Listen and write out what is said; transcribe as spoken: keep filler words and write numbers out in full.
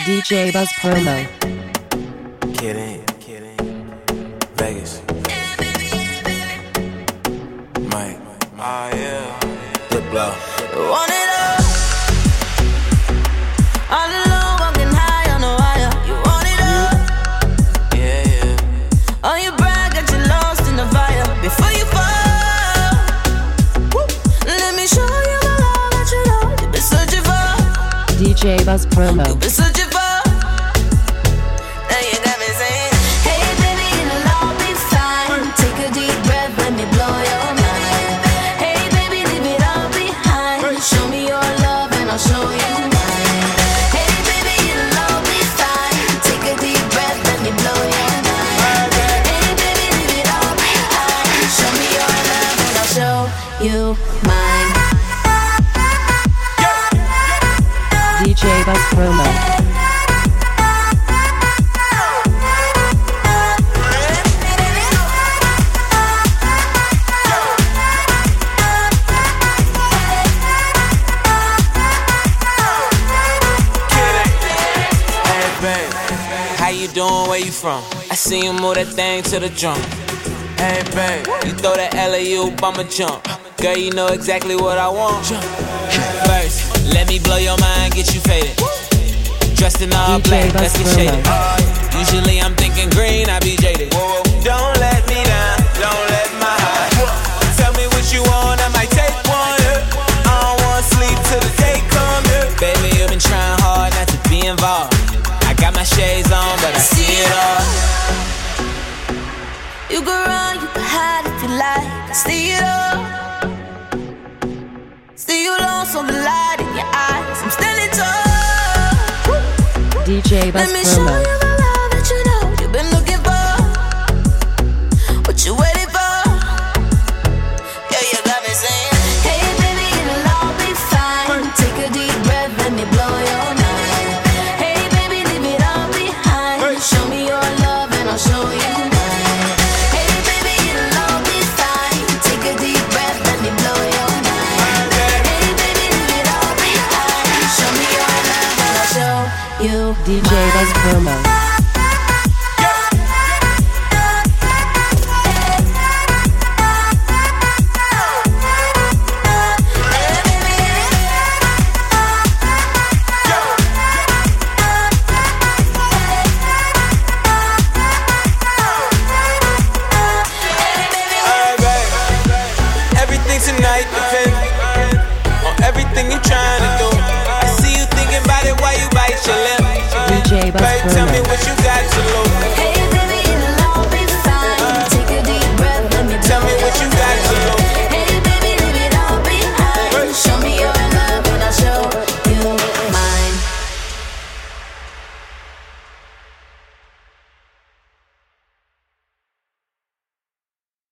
D J Buzz promo. Kidding, kidding. Vegas. Mike. Ah, yeah. Dip blow. Want it all. All alone, walking high on the wire. You want it all. Yeah, yeah. On your brag, got you lost in the fire. Before you fall, woo. Let me show you the love that you know you've been searching for. D J Buzz promo. You've been searching for. Now you got me saying, hey baby, it'll all be fine. Take a deep breath, let me blow your mind. Hey baby, leave it all behind. Show me your love and I'll show you mine. Hey baby, it'll all be fine. Take a deep breath, let me blow your mind. Hey baby, leave it all behind. Show me your love and I'll show you mine. D J Buzz promo. How you doing? Where you from? I see you move that thing to the drum. Hey, babe, you throw that alley-oop, I'ma jump. Girl, you know exactly what I want. First, let me blow your mind, get you faded. Dressed in all black, let's get shaded. Usually I'm thinking green, I be jaded. Don't let me down, don't let my heart. Tell me what you want, I might take one. I don't wanna sleep till the day comes. Baby, you've been trying hard not to be involved. I got my shades on, but I see it all. You can run, you can hide if you like. I see it all. See you lost on the light in your eyes. I'm standing tall. D J Buzz Let me show promo. you the love that you know you've been looking for. What you waiting for? Yeah, you got me saying, hey baby, it'll all be fine. Take a deep breath, let me blow your mind. Hey baby, leave it all behind. Show me your love and I'll show you mine. Hey baby, it'll all be fine. Take a deep breath, let me blow your mind. Hey baby, leave it all behind. Show me your love and I'll show you D J Buzz promo. Tonight depends on everything you're trying to do. I see you thinking about it while you bite your lip. D J Buzz Babe, tell me promo. what you